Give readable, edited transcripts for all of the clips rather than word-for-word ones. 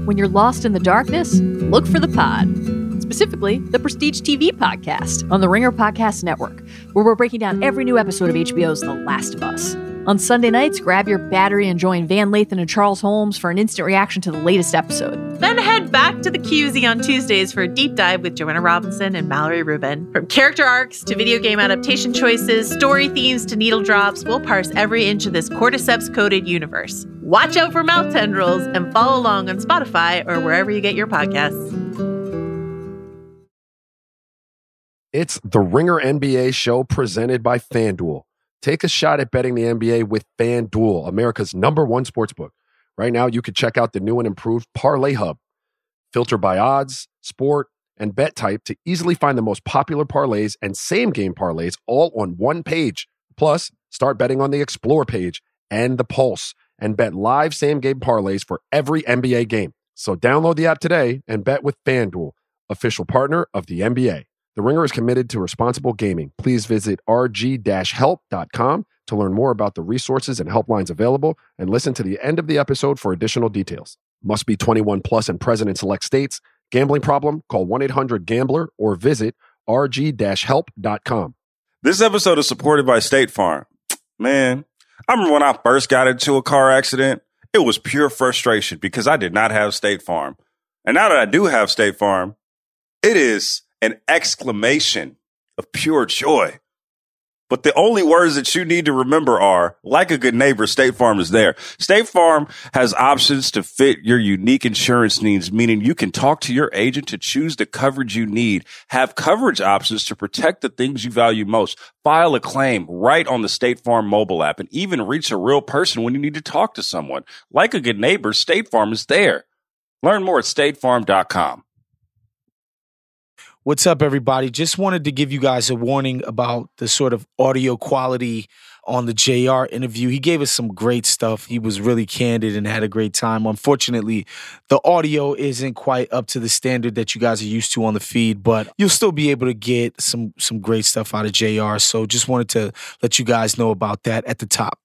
When you're lost in the darkness, look for the pod. Specifically, the Prestige TV podcast on the Ringer Podcast Network, where we're breaking down every new episode of HBO's The Last of Us. On Sunday nights, grab your battery and join Van Lathan and Charles Holmes for an instant reaction to the latest episode. Then head back to the QZ on Tuesdays for a deep dive with Joanna Robinson and Mallory Rubin. From character arcs to video game adaptation choices, story themes to needle drops, we'll parse every inch of this cordyceps-coated universe. Watch out for mouth tendrils and follow along on Spotify or wherever you get your podcasts. It's the Ringer NBA show presented by FanDuel. Take a shot at betting the NBA with FanDuel, America's #1 sportsbook. Right now, you can check out the new and improved Parlay Hub. Filter by odds, sport, and bet type to easily find the most popular parlays and same-game parlays all on one page. Plus, start betting on the Explore page and the Pulse, and bet live same-game parlays for every NBA game. So download the app today and bet with FanDuel, official partner of the NBA. The Ringer is committed to responsible gaming. Please visit rg-help.com to learn more about the resources and helplines available and listen to the end of the episode for additional details. Must be 21 plus and present in select states. Gambling problem? Call 1-800-GAMBLER or visit rg-help.com. This episode is supported by State Farm. Man, I remember when I first got into a car accident, it was pure frustration because I did not have State Farm. And now that I do have State Farm, it is an exclamation of pure joy. But the only words that you need to remember are, like a good neighbor, State Farm is there. State Farm has options to fit your unique insurance needs, meaning you can talk to your agent to choose the coverage you need, have coverage options to protect the things you value most, file a claim right on the State Farm mobile app, and even reach a real person when you need to talk to someone. Like a good neighbor, State Farm is there. Learn more at statefarm.com. What's up, everybody? Just wanted to give you guys a warning about the sort of audio quality on the JR interview. He gave us some great stuff. He was really candid and had a great time. Unfortunately, the audio isn't quite up to the standard that you guys are used to on the feed, but you'll still be able to get some great stuff out of JR. So just wanted to let you guys know about that at the top.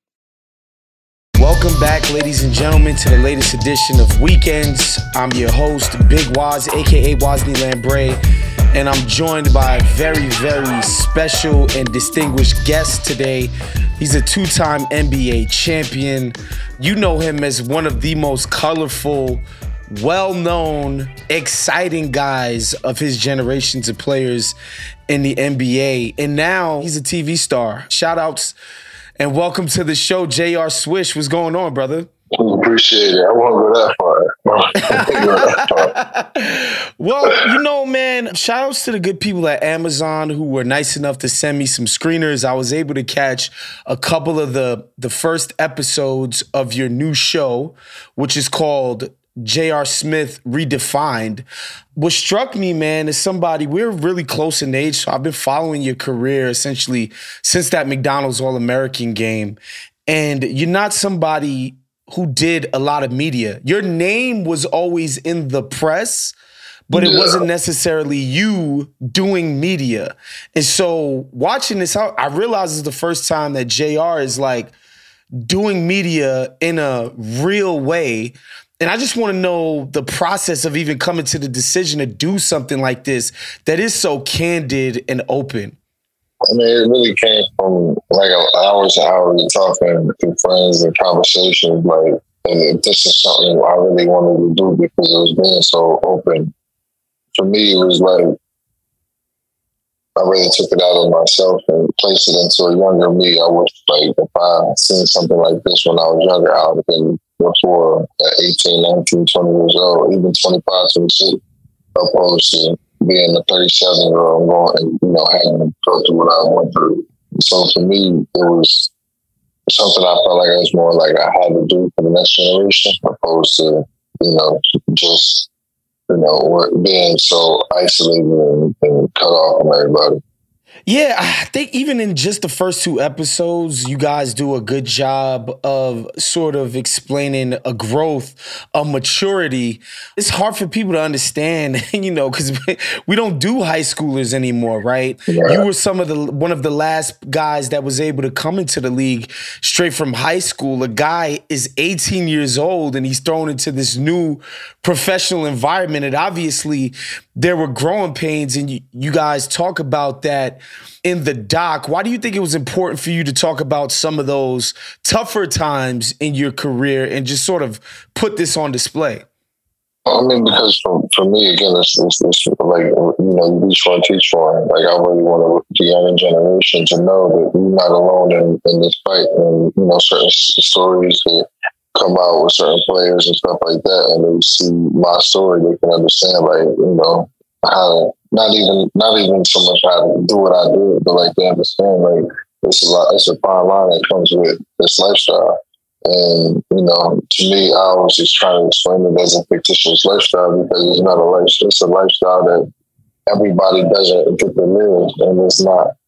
Welcome back, ladies and gentlemen, to the latest edition of Weekends. I'm your host, Big Waz, a.k.a. Wosny Lambre, and I'm joined by a very, very special and distinguished guest today. He's a two-time NBA champion. You know him as one of the most colorful, well-known, exciting guys of his generations of players in the NBA. And now he's a TV star. Shout-outs and welcome to the show, J.R. Swish. What's going on, brother? Appreciate it. I won't go that far. Well, you know, man, shout outs to the good people at Amazon who were nice enough to send me some screeners. I was able to catch a couple of the first episodes of your new show, which is called J.R. Smith Redefined. What struck me, man, is somebody, we're really close in age, so I've been following your career essentially since that McDonald's All-American game. And you're not somebody who did a lot of media. Your name was always in the press, but it wasn't necessarily you doing media. And so watching this out, I realized it's the first time that JR is like doing media in a real way. And I just want to know the process of even coming to the decision to do something like this that is so candid and open. I mean, it really came from like hours and hours of talking to friends and conversations. Like, and this is something I really wanted to do because it was being so open. For me, it was like I really took it out of myself and placed it into a younger me. I wish, like, if I seen something like this when I was younger, I would have been before at 18, 19, 20 years old, even 25, 26, opposed to being a 37-year-old going and, you know, having to go through what I went through. So for me, it was something I felt like it was more like I had to do for the next generation, opposed to, you know, just, you know, being so isolated and cut off from everybody. Yeah, I think even in just the first 2 episodes, you guys do a good job of sort of explaining a growth, a maturity. It's hard for people to understand, because we don't do high schoolers anymore, right? Right. You were one of the last guys that was able to come into the league straight from high school. A guy is 18 years old and he's thrown into this new professional environment. And obviously there were growing pains, and you guys talk about that in the doc. Why do you think it was important for you to talk about some of those tougher times in your career and just sort of put this on display? I mean, because for me, again, it's like, you reach one, teach one. Like, I really want the younger generation to know that we're not alone in this fight. And, certain stories that come out with certain players and stuff like that, and they see my story, they can understand, like, how not even so much how to do what I do, but like they understand, like, it's a fine line that comes with this lifestyle. And, to me, I was just trying to explain it as a fictitious lifestyle, because it's not a lifestyle. It's a lifestyle that everybody doesn't get to live, and it's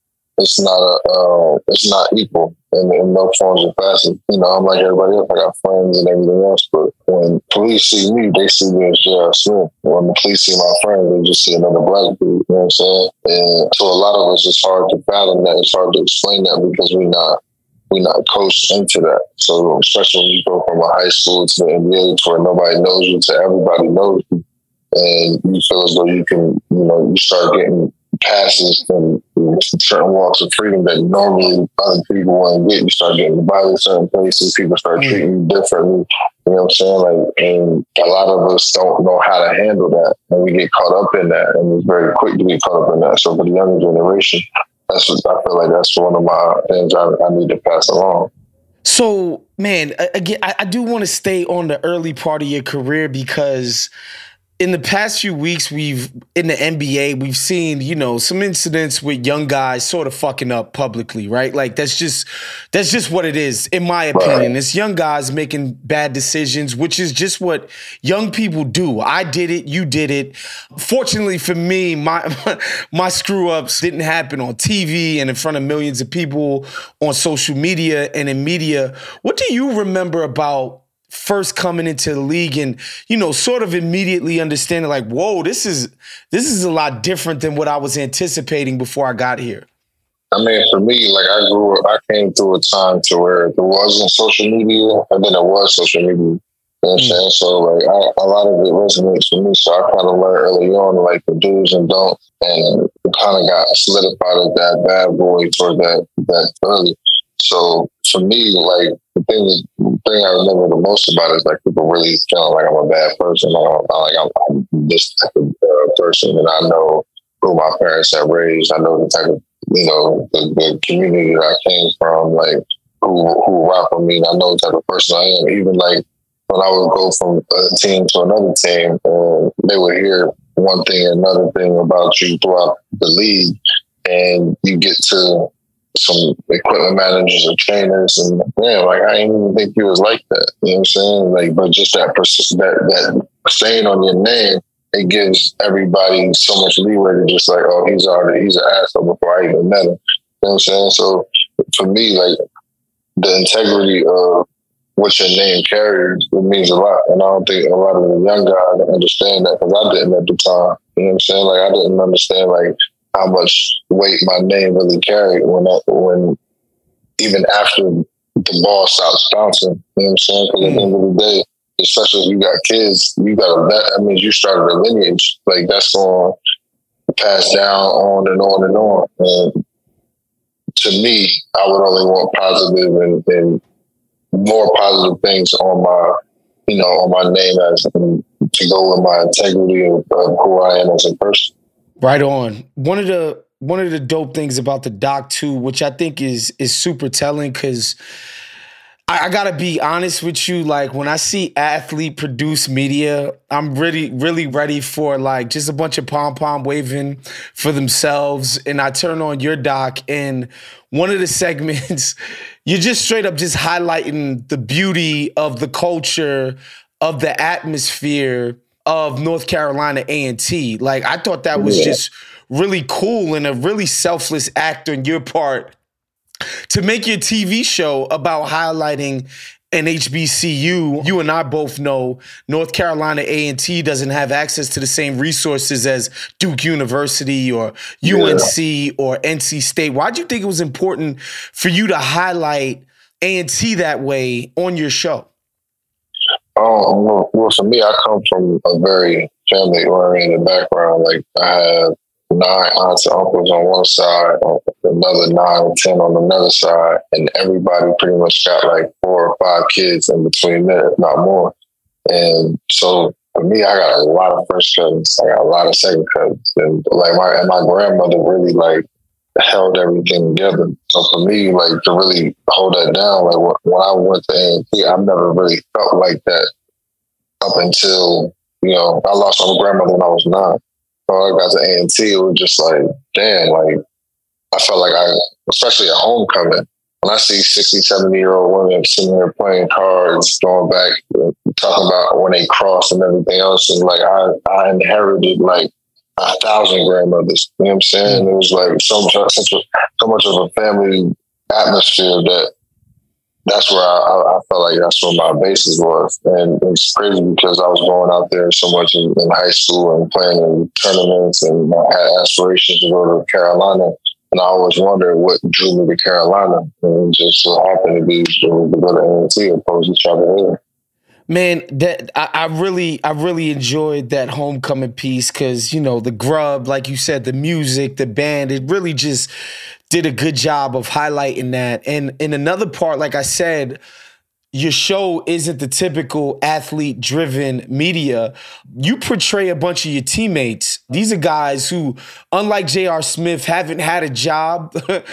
not equal in no forms or fashion. I'm like everybody else. I got friends and everything else, but when police see me, they see me as J.R. Smith. When the police see my friends, they just see another black dude. You know what I'm saying? And so a lot of us, it's hard to fathom that. It's hard to explain that, because we're not coached into that. So especially when you go from a high school to the NBA, to where nobody knows you, to everybody knows you, and you feel as though you can, you start getting passes from certain walks of freedom that normally other people wouldn't get. You start getting invited to certain places, people start treating you differently. You know what I'm saying? Like, and a lot of us don't know how to handle that, and we get caught up in that, and it's very quick to get caught up in that. So for the younger generation, I feel like that's one of my things I need to pass along. So, man, again, I do want to stay on the early part of your career, because in the past few weeks, in the NBA, we've seen, some incidents with young guys sort of fucking up publicly, right? Like, that's just what it is, in my opinion. Right. It's young guys making bad decisions, which is just what young people do. I did it, you did it. Fortunately for me, my screw-ups didn't happen on TV and in front of millions of people on social media and in media. What do you remember about first coming into the league and, sort of immediately understanding, like, whoa, this is a lot different than what I was anticipating before I got here? I mean, for me, like, I came through a time to where there wasn't social media, and then there was social media. You know what I'm saying? So, like, a lot of it resonates for me. So I kind of learned early on, like, the do's and don'ts, and kind of got solidified as that bad boy for that early. So for me, like, the thing I remember the most about it is, like, people really feeling like I'm a bad person. I'm this type of person, and I know who my parents have raised. I know the type of, the community that I came from, like, who rock with me. And I know the type of person I am. Even, like, when I would go from a team to another team, they would hear one thing and another thing about you throughout the league, and you get to some equipment managers or trainers, and man, like, I didn't even think he was like that. You know what I'm saying? Like, but just that saying on your name, it gives everybody so much leeway to just, like, oh, he's an asshole before I even met him. You know what I'm saying? So for me, like, the integrity of what your name carries, it means a lot. And I don't think a lot of the young guys understand that, because I didn't at the time. You know what I'm saying? Like, I didn't understand, like, how much weight my name really carried when even after the ball stops bouncing. You know what I'm saying? Because at the end of the day, especially if you got kids, that means you started a lineage. Like, that's going to pass down on and on and on. And to me, I would only want positive and more positive things on my name, as to go with my integrity of who I am as a person. Right on. One of the dope things about the doc too, which I think is super telling, because I gotta be honest with you, like, when I see athlete produced media, I'm really, really ready for, like, just a bunch of pom-pom waving for themselves. And I turn on your doc, and one of the segments, you're just straight up just highlighting the beauty of the culture, of the atmosphere of North Carolina A&T. Like, I thought that was just really cool and a really selfless act on your part to make your TV show about highlighting an HBCU. You and I both know North Carolina A&T doesn't have access to the same resources as Duke University or UNC or NC State. Why'd you think it was important for you to highlight A&T that way on your show? Well, for me, I come from a very family-oriented background. Like, I have 9 aunts and uncles on one side, another 9 or 10 on another side, and everybody pretty much got like 4 or 5 kids in between there, if not more. And so for me, I got a lot of first cousins. I got a lot of second cousins, and like my grandmother really like held everything together. So for me, like to really hold that down, like when I went to A&T, I've never really felt like that up until, you know, I lost my grandmother when I was 9. So I got to A&T, it was just like, damn, like, I felt like especially at homecoming, when I see 60, 70-year-old women sitting there playing cards, going back, talking about when they crossed and everything else, and like, I inherited like 1,000 grandmothers, you know what I'm saying? It was like so much of a family atmosphere that's where I felt like that's where my basis was. And it's crazy because I was going out there so much in high school and playing in tournaments, and I had aspirations to go to Carolina. And I always wondered what drew me to Carolina. And it just so happened to be to go to A&T opposed to Chapel Hill. Man, that I really enjoyed that homecoming piece because, you know, the grub, like you said, the music, the band, it really just did a good job of highlighting that. And in another part, like I said, your show isn't the typical athlete-driven media. You portray a bunch of your teammates. These are guys who, unlike J.R. Smith, haven't had a job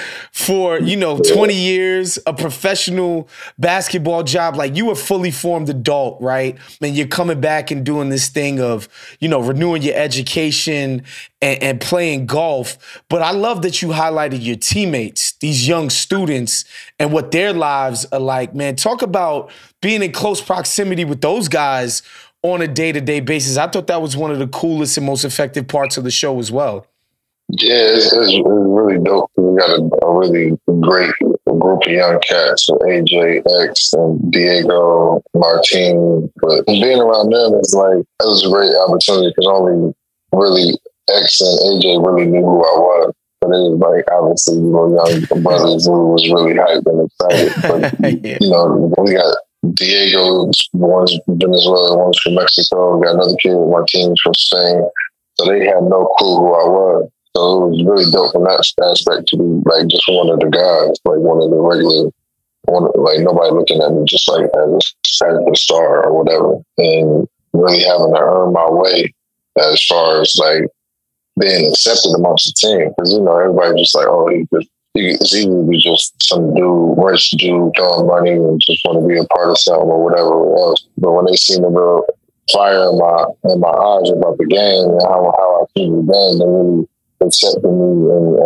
for, 20 years, a professional basketball job. Like, you a fully formed adult, right? And you're coming back and doing this thing of, renewing your education and playing golf. But I love that you highlighted your teammates, these young students, and what their lives are like. Man, talk about being in close proximity with those guys on a day-to-day basis. I thought that was one of the coolest and most effective parts of the show as well. Yeah, it's really dope. We got a really great group of young cats, so AJ, X, and Diego, Martin. But being around them is like, it was a great opportunity because only really X and AJ really knew who I was. But it was like, obviously, young brothers who was really hyped and excited. But, yeah. We got Diego, one's from Venezuela, one's from Mexico. We got another kid, Martinez from Spain. So they had no clue who I was. So it was really dope from that aspect to be like just one of the guys, like one of the regular, like nobody looking at me just like as a star or whatever. And really having to earn my way as far as like being accepted amongst the team. Because, everybody just like, oh, it's easy to be just some dude, rich dude throwing money and just want to be a part of something or whatever else. But when they see the real fire in my eyes about the game and how I feel the game, they really accepted me.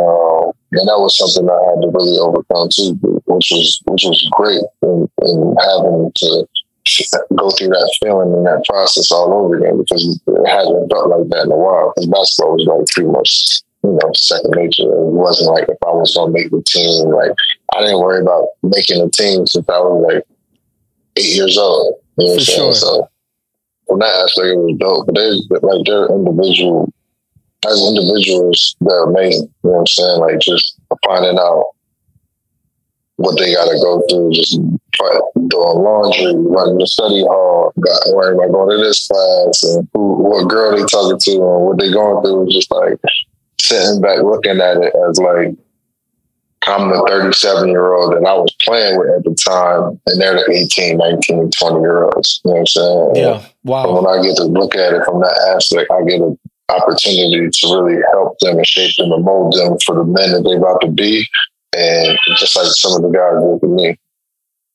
And that was something I had to really overcome too, which was great. And having to go through that feeling and that process all over again, because it hasn't felt like that in a while. Because basketball was like pretty much, second nature. It wasn't like if I was going to make the team, like I didn't worry about making a team since I was like 8 years old. You know what I'm saying? So from that aspect, it was dope. But they're individual. As individuals, they're amazing. You know what I'm saying? Like just finding out what they got to go through, just doing laundry, running the study hall, worrying about going to this class, and what girl they talking to, and what they going through. Just like sitting back, looking at it as like I'm the 37-year-old that I was playing with at the time, and they're the 18, 19, 20-year-olds. You know what I'm saying? Yeah. Wow. But when I get to look at it from that aspect, I get an opportunity to really help them and shape them and mold them for the men that they're about to be. And just like some of the guys did for me.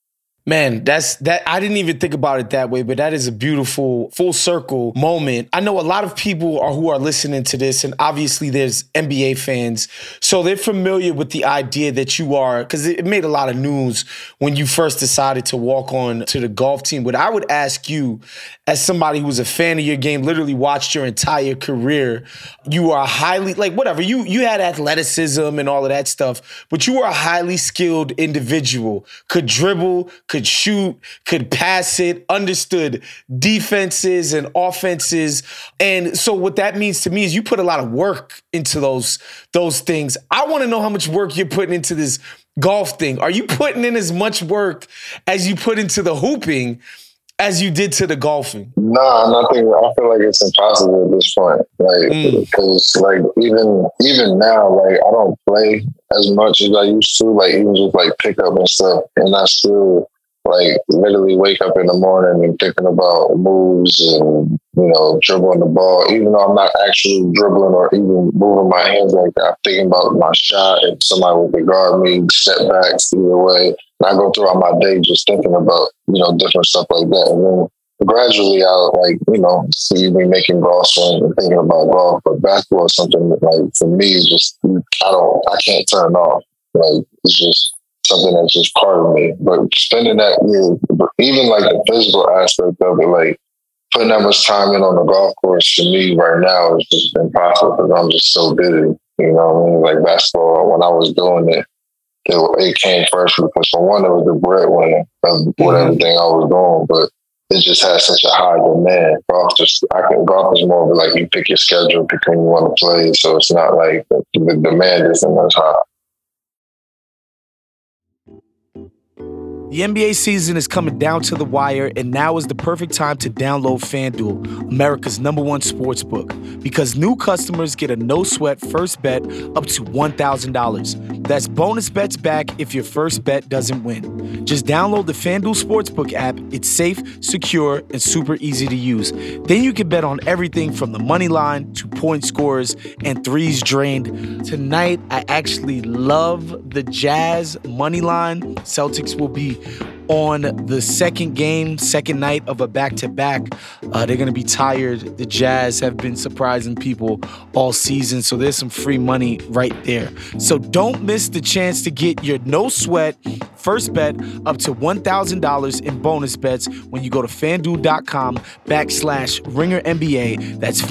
Man, that I didn't even think about it that way, but that is a beautiful full circle moment. I know a lot of people who are listening to this, and obviously there's NBA fans, so they're familiar with the idea that you are, because it made a lot of news when you first decided to walk on to the golf team. But I would ask you, as somebody who's a fan of your game, literally watched your entire career, you are highly, like whatever, you had athleticism and all of that stuff, but you were a highly skilled individual, could dribble, could shoot, could pass it, understood defenses and offenses. And so what that means to me is you put a lot of work into those things. I want to know how much work you're putting into this golf thing. Are you putting in as much work as you put into the hooping as you did to the golfing? Nah, nothing. I feel like it's impossible at this point. Like, because like even now, like I don't play as much as I used to. Like even just like pick up and stuff, and I still like literally wake up in the morning and thinking about moves and, dribbling the ball, even though I'm not actually dribbling or even moving my hands like that. I'm thinking about my shot and somebody with the guard me, setbacks either way. And I go throughout my day just thinking about, different stuff like that. And then gradually I'll see me making golf swing and thinking about golf. But basketball is something that, like, for me, is just, I can't turn off. Like, it's just something that's just part of me. But spending that year, even like the physical aspect of it, like putting that much time in on the golf course for me right now is just impossible because I'm just so busy. You know what I mean? Like basketball, when I was doing it, it came first because for one, it was the breadwinner of everything I was doing, but it just has such a high demand. Golf is more of like you pick your schedule, pick when you want to play, so it's not like the demand isn't as high. The NBA season is coming down to the wire, and now is the perfect time to download FanDuel, America's #1 sportsbook, because new customers get a no-sweat first bet up to $1,000. That's bonus bets back if your first bet doesn't win. Just download the FanDuel Sportsbook app. It's safe, secure, and super easy to use. Then you can bet on everything from the money line to point scores and threes drained. Tonight, I actually love the Jazz money line. Celtics will be on the second night of a back-to-back. They're going to be tired. The Jazz have been surprising people all season, so there's some free money right there. So don't miss the chance to get your no-sweat first bet up to $1,000 in bonus bets when you go to FanDuel.com/RingerNBA. That's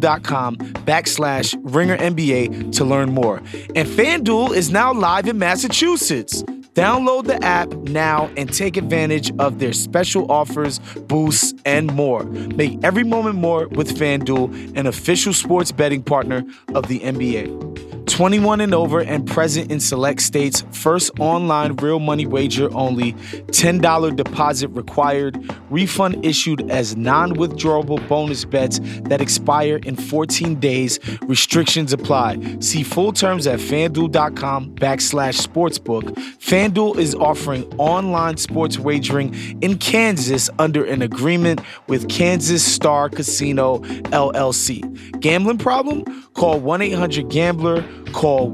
FanDuel.com/RingerNBA to learn more. And FanDuel is now live in Massachusetts. Download the app now and take advantage of their special offers, boosts, and more. Make every moment more with FanDuel, an official sports betting partner of the NBA. 21 and over and present in select states. First online real money wager only. $10 deposit required. Refund issued as non-withdrawable bonus bets that expire in 14 days. Restrictions apply. See full terms at FanDuel.com/sportsbook. FanDuel is offering online sports wagering in Kansas under an agreement with Kansas Star Casino, LLC. Gambling problem? Call 1-800-GAMBLER. Call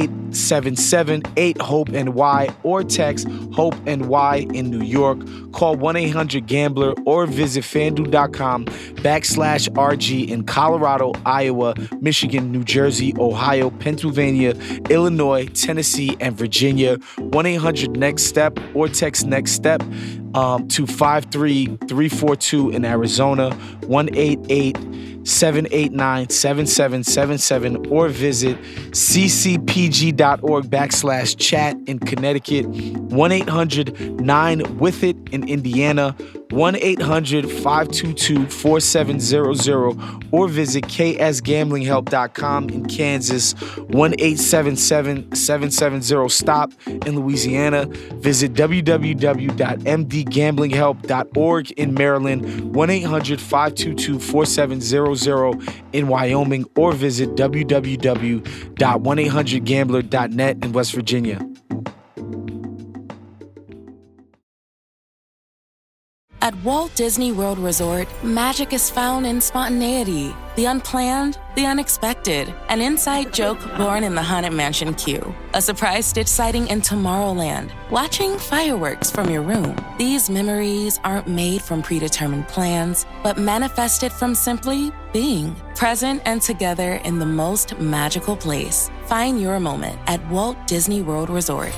1-877-8-HOPE-NY or text HOPE-NY in New York. Call 1-800-GAMBLER or visit FanDuel.com/RG in Colorado, Iowa, Michigan, New Jersey, Ohio, Pennsylvania, Illinois, Tennessee, and Virginia. 1-800-NEXT-STEP or text NEXT STEP to 53342 in Arizona. 1-888-789-7777 or visit ccpg.org/chat in Connecticut. 1-800-9-WITH-IT in Indiana. 1-800-522-4700 or visit ksgamblinghelp.com in Kansas. 1-877-770-STOP in Louisiana. Visit www.mdgamblinghelp.org in Maryland. 1-800-522-4700 in Wyoming or visit www.1800gambler.net in West Virginia. At Walt Disney World Resort, magic is found in spontaneity, the unplanned, the unexpected, an inside joke born in the Haunted Mansion queue, a surprise Stitch sighting in Tomorrowland, watching fireworks from your room. These memories aren't made from predetermined plans, but manifested from simply being present and together in the most magical place. Find your moment at Walt Disney World Resort.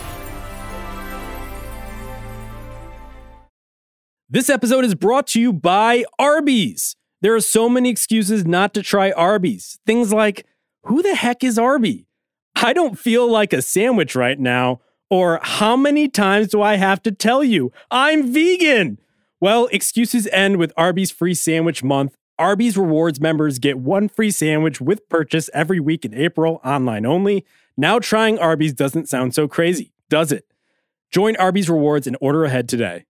This episode is brought to you by Arby's. There are so many excuses not to try Arby's. Things like, who the heck is Arby? I don't feel like a sandwich right now. Or how many times do I have to tell you I'm vegan? Well, excuses end with Arby's free sandwich month. Arby's Rewards members get one free sandwich with purchase every week in April, online only. Now trying Arby's doesn't sound so crazy, does it? Join Arby's Rewards and order ahead today.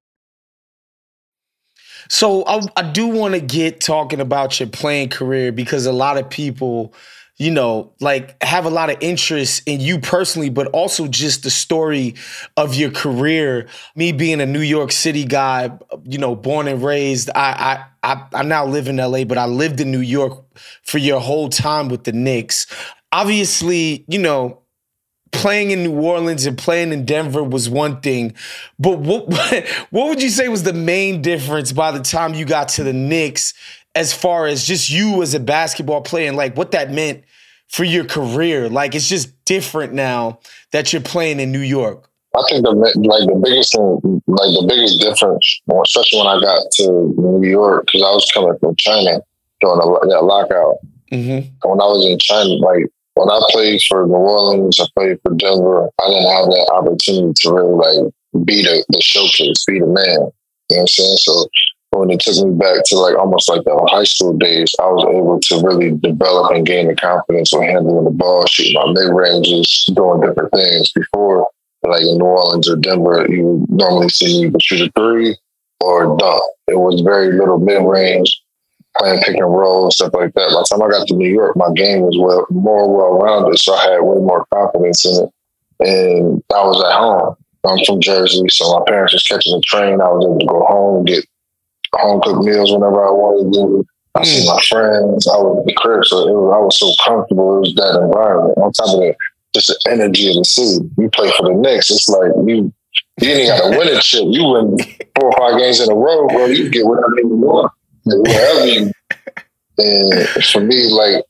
So I do want to get talking about your playing career because a lot of people, you know, like have a lot of interest in you personally, but also just the story of your career. Me being a New York City guy, you know, born and raised, I now live in LA, but I lived in New York for your whole time with the Knicks. Obviously, you know, playing in New Orleans and playing in Denver was one thing, but what would you say was the main difference by the time you got to the Knicks as far as just you as a basketball player and like what that meant for your career? Like it's just different now that you're playing in New York. I think the biggest difference, especially when I got to New York, because I was coming from China during that lockout. Mm-hmm. When I was in China, like, when I played for New Orleans, I played for Denver, I didn't have that opportunity to really like be the showcase, be the man. You know what I'm saying? So when it took me back to like almost like the high school days, I was able to really develop and gain the confidence of handling the ball, shooting my mid-ranges, doing different things. Before, like in New Orleans or Denver, you would normally see me either shoot a three or dunk. It was very little mid-range, playing pick and roll and stuff like that. By the time I got to New York, my game was more well-rounded, so I had way more confidence in it. And I was at home. I'm from Jersey, so my parents was catching the train. I was able to go home and get home-cooked meals whenever I wanted to. I see my friends. I was at the crib, so I was so comfortable. It was that environment. On top of that, just the energy of the city. You play for the Knicks. It's like you ain't got to win a chip. You win 4 or 5 games in a row, bro. You get whatever you want. Wherever you, and for me, like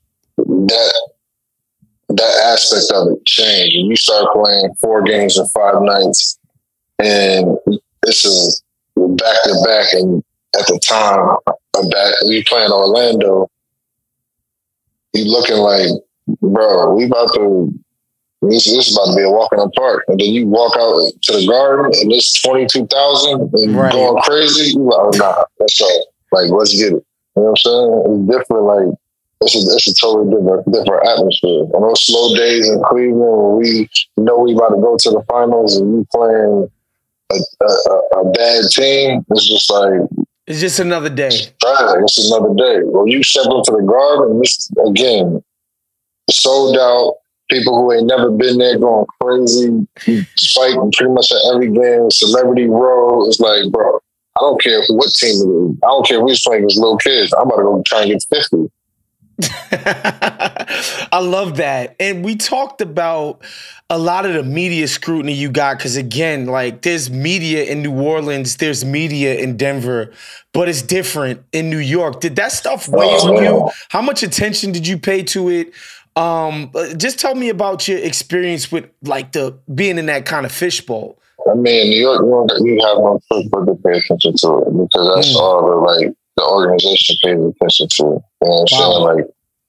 that aspect of it changed. And you start playing 4 games in 5 nights, and this is back to back. And at the time, you playing Orlando, you looking like, bro, this is about to be a walk in the park. And then you walk out to the Garden, and it's 22,000 and right. Going crazy. You like, oh, nah, that's all. Like, let's get it. You know what I'm saying? It's different. Like, it's a totally different atmosphere. On those slow days in Cleveland, when we know we about to go to the finals and you playing a bad team, it's just like, it's just another day. Right, it's another day. When you step into the Garden, this again, sold out. People who ain't never been there going crazy, fighting pretty much at every game. Celebrity row. It's like, bro, I don't care what team it is. I don't care if we're playing as little kids. I'm about to go try and get 50. I love that. And we talked about a lot of the media scrutiny you got because, again, like there's media in New Orleans, there's media in Denver, but it's different in New York. Did that stuff weigh on you? How much attention did you pay to it? Just tell me about your experience with like being in that kind of fishbowl. I mean, in New York, you have no choice but to pay attention to it because that's all the organization pays attention to. You know what I'm saying? Like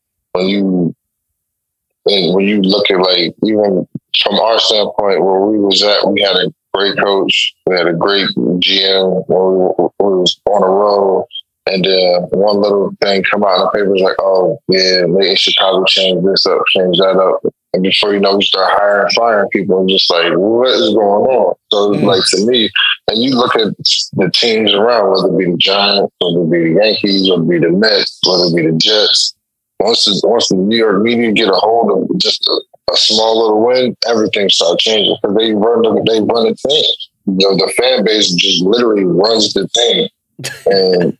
when you look at like even from our standpoint where we was at, we had a great coach, we had a great GM, we was on the road. And one little thing come out in the paper is like, oh, yeah, they should probably change this up, change that up. And before you know, you start hiring, firing people and just like, what is going on? So like to me, and you look at the teams around, whether it be the Giants, whether it be the Yankees, whether it be the Mets, whether it be the Jets, once the New York media get a hold of just a small little win, everything starts changing because they run the team. The fan base just literally runs the team. And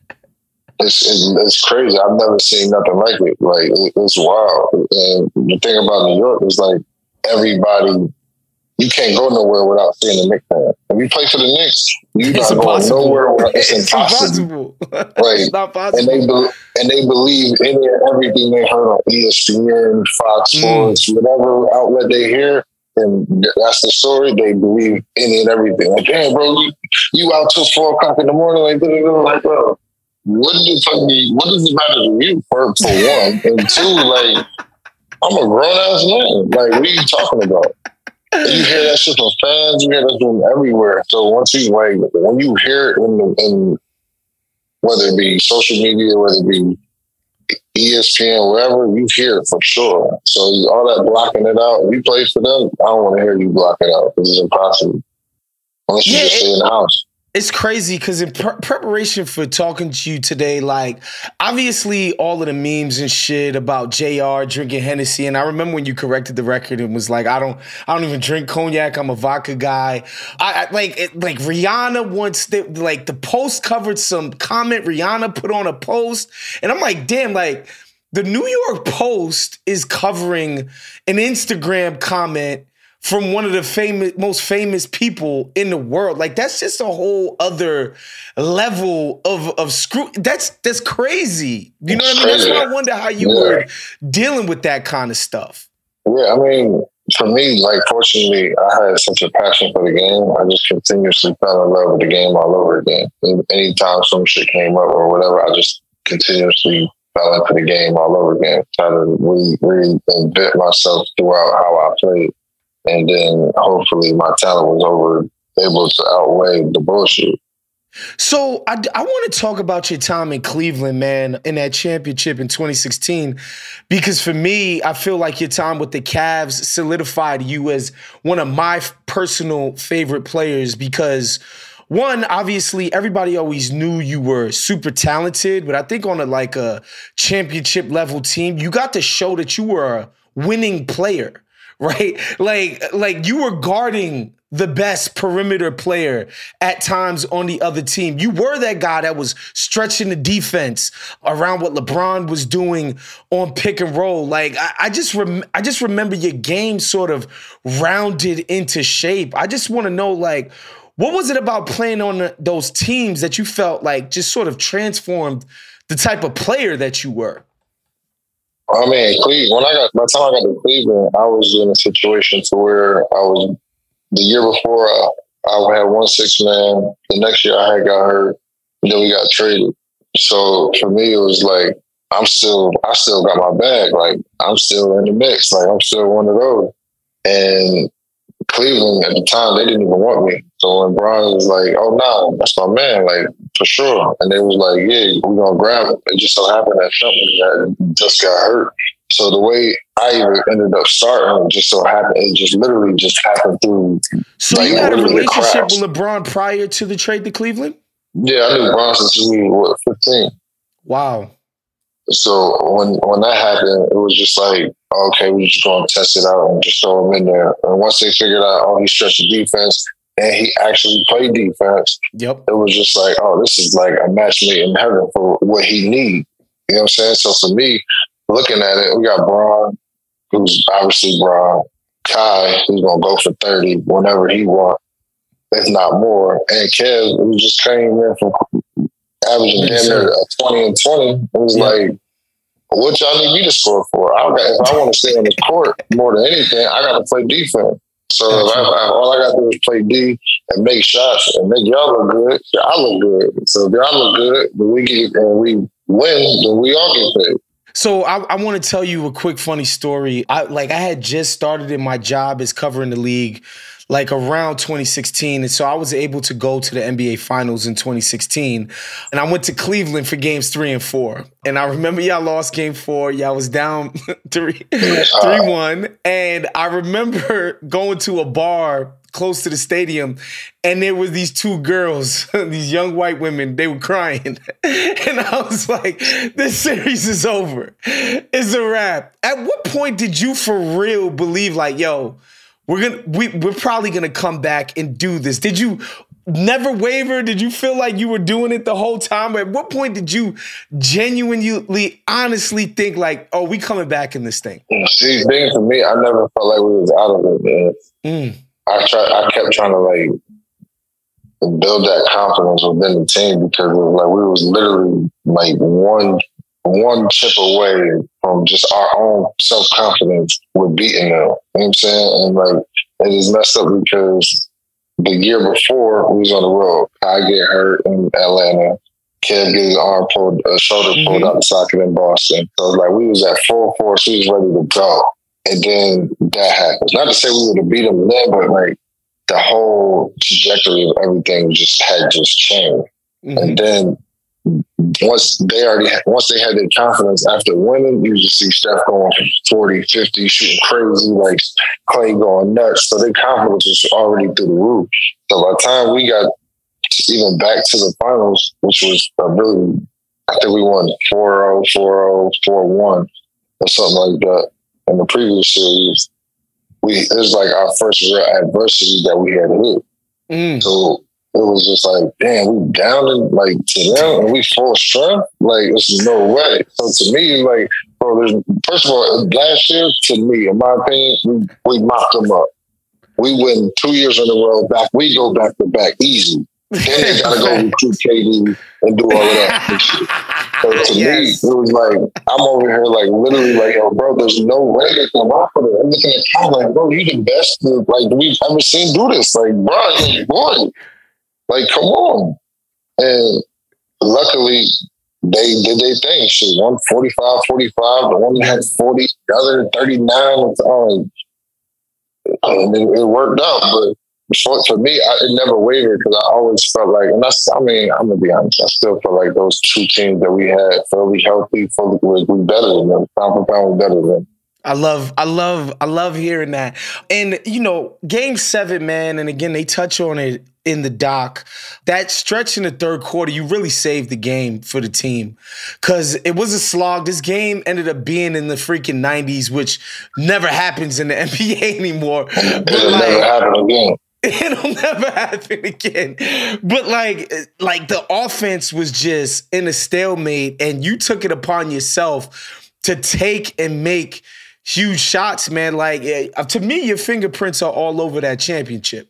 it's crazy. I've never seen nothing like it. Like, it's wild. And the thing about New York is, like, everybody, you can't go nowhere without seeing a Knicks fan. If you play for the Knicks, you're not going nowhere without it's impossible. Right. It's not possible. And they believe any and everything they heard on ESPN, Fox Sports, whatever outlet they hear, and that's the story. They believe any and everything. Like, damn, bro, you out till 4 o'clock in the morning, like, bro, what does it matter to you, for one? And two, like, I'm a grown-ass man. Like, what are you talking about? And you hear that shit from fans, you hear that from everywhere. So once you, like, when you hear it in whether it be social media, whether it be ESPN, wherever, you hear it for sure. So all that blocking it out, if you play for them, I don't want to hear you block it out because it's impossible. Unless you just stay in the house. It's crazy because in preparation for talking to you today, like, obviously all of the memes and shit about JR drinking Hennessy, and I remember when you corrected the record and was like, I don't even drink cognac, I'm a vodka guy. Like Rihanna once, the post covered some comment Rihanna put on a post, and I'm like, damn, like, the New York Post is covering an Instagram comment from one of the most famous people in the world. Like, that's just a whole other level of screw. That's crazy. You know what I mean? That's why I wonder how you were dealing with that kind of stuff. Yeah, I mean, for me, like, fortunately, I had such a passion for the game. I just continuously fell in love with the game all over again. And anytime some shit came up or whatever, I just continuously fell into the game all over again. Try to reinvent myself throughout how I played. And then hopefully my talent was able to outweigh the bullshit. So I want to talk about your time in Cleveland, man, in that championship in 2016, because for me, I feel like your time with the Cavs solidified you as one of my personal favorite players because, one, obviously everybody always knew you were super talented, but I think on a championship level team, you got to show that you were a winning player. Right? Like you were guarding the best perimeter player at times on the other team. You were that guy that was stretching the defense around what LeBron was doing on pick and roll. Like, I just remember your game sort of rounded into shape. I just want to know, like, what was it about playing on those teams that you felt like just sort of transformed the type of player that you were? I mean, Cleveland. By the time I got to Cleveland, I was in a situation to where I was. The year before, I had 1 man. The next year, I got hurt. And then we got traded. So for me, it was like I still got my bag. Like, I'm still in the mix. Like, I'm still one of those. And Cleveland at the time, they didn't even want me. So when Bron was like, "Oh no, that's my man," like, for sure. And they was like, "Yeah, we're gonna grab him." It just so happened that something just got hurt. So the way I even ended up starting just so happened, it just literally just happened through. So like, you had a relationship with LeBron prior to the trade to Cleveland? Yeah, I knew Bron since we were 15. Wow. So when that happened, it was just like, okay, we're just going to test it out and just throw him in there. And once they figured out, oh, he stretched the defense and he actually played defense, yep, it was just like, oh, this is like a match made in heaven for what he needs. You know what I'm saying? So for me, looking at it, we got Bron, who's obviously Bron, Kai, who's going to go for 30 whenever he wants, if not more, and Kev, who just came in from averaging 20 and 20. It was like, what y'all need me to score for? If I want to stay on the court more than anything, I got to play defense. So all I got to do is play D and make shots and make y'all look good. I look good. So if y'all look good, then we win, then we all get paid. So I want to tell you a quick funny story. I had just started in my job as covering the league like around 2016. And so I was able to go to the NBA Finals in 2016. And I went to Cleveland for games 3 and 4. And I remember y'all lost game 4. Y'all was down 3-1. And I remember going to a bar close to the stadium, and there was these 2 girls, these young white women, they were crying. And I was like, this series is over. It's a wrap. At what point did you for real believe like, yo, we're probably gonna come back and do this? Did you never waver? Did you feel like you were doing it the whole time? At what point did you genuinely, honestly think like, oh, we coming back in this thing? See, thing for me, I never felt like we was out of it, man. I kept trying to like build that confidence within the team because it was like we was literally like one chip away from just our own self-confidence with beating them. You know what I'm saying? And like it is messed up because the year before we was on the road. I get hurt in Atlanta. Kev get his arm pulled, shoulder pulled out the socket in Boston. So like we was at full force, we was ready to go. And then that happens. Not to say we would have beat them then, but like the whole trajectory of everything had changed. And then once they had their confidence after winning, you just see Steph going 40, 50, shooting crazy, like Clay going nuts. So their confidence was already through the roof. So by the time we got even back to the finals, which was really, I think we won 4-0, 4-0, 4-1, or something like that in the previous series. It was like our first real adversity that we had hit. So it was just like, damn, we down in like to them and we full strength. Like, there's no way. So to me, like, bro, first of all, last year, to me, in my opinion, we mopped them up. We win 2 years in a row back. We go back to back easy. Then they gotta go recruit KD and do all of that. So to me, it was like, I'm over here like literally like, yo, bro, there's no way they can rock with it. I'm looking at Tom like, bro, you the best like we've ever seen do this. Like, bro, boy. Like, come on. And luckily, they did their thing. Shit, one 45, 45. The one had 40, the other 39. And it worked out. But for me, it never wavered because I always felt like, and I'm going to be honest, I still feel like those two teams that we had, fully healthy, we better than them. Pound for pound, we better than them. I love hearing that. And, you know, Game 7, man, and again, they touch on it in the doc. That stretch in the third quarter, you really saved the game for the team because it was a slog. This game ended up being in the freaking 90s, which never happens in the NBA anymore. It'll never happen again. It'll never happen again. But like the offense was just in a stalemate, and you took it upon yourself to take and make huge shots, man. Like, to me, your fingerprints are all over that championship.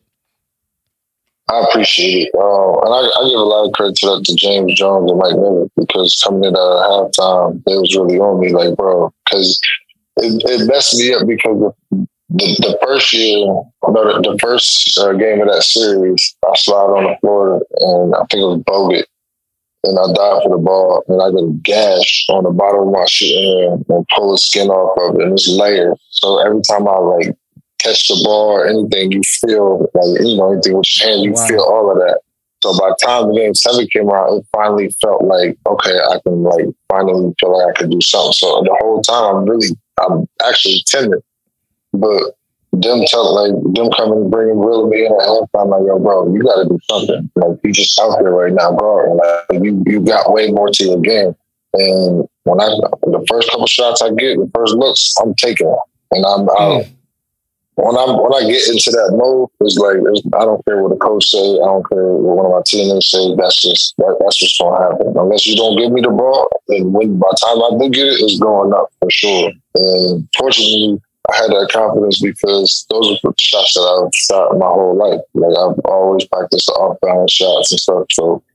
I appreciate it. And I give a lot of credit to James Jones and Mike Miller because coming in at halftime, they was really on me, like, bro, because it messed me up because the first year, the first game of that series, I slide on the floor and I think it was Bogut. And I dive for the ball, and I get a gash on the bottom of my shooting hand and pull the skin off of it, and it's layered. So every time I like catch the ball or anything, you feel like, you know, anything with your hand, you feel all of that. So by the time the Game 7 came around, it finally felt like, okay, I can like finally feel like I could do something. So the whole time, I'm actually timid, but them coming and reeling me in at halftime, like, yo, bro, you got to do something. Like, you just out there right now, bro. Like, you got way more to your game. And when the first couple shots I get, the first looks, I'm taking them. And I'm out. When I get into that mode, it's like, I don't care what the coach say. I don't care what one of my teammates say. That's just going to happen. Unless you don't give me the ball, then by the time I do get it, it's going up for sure. And fortunately, I had that confidence because those are the shots that I've shot my whole life. Like, I've always practiced the off-balance shots and stuff. So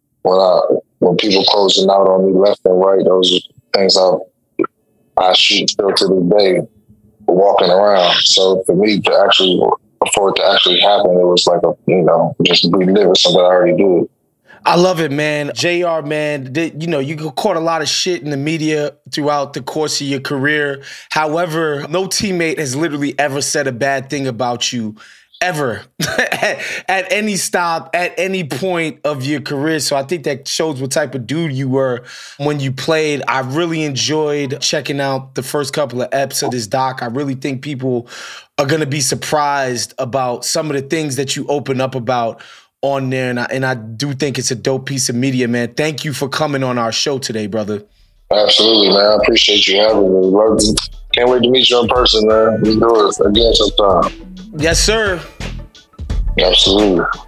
when people closing out on me left and right, those are things I shoot still to this day, walking around. So for me to actually, before it to actually happen, it was like just reliving something I already did. I love it, man. JR, man, you caught a lot of shit in the media throughout the course of your career. However, no teammate has literally ever said a bad thing about you, ever, at any stop, at any point of your career. So I think that shows what type of dude you were when you played. I really enjoyed checking out the first couple of eps of this doc. I really think people are going to be surprised about some of the things that you open up about on there, and I do think it's a dope piece of media, man. Thank you for coming on our show today, brother. Absolutely, man. I appreciate you having me. Can't wait to meet you in person, man. We do it again sometime. Yes, sir. Absolutely.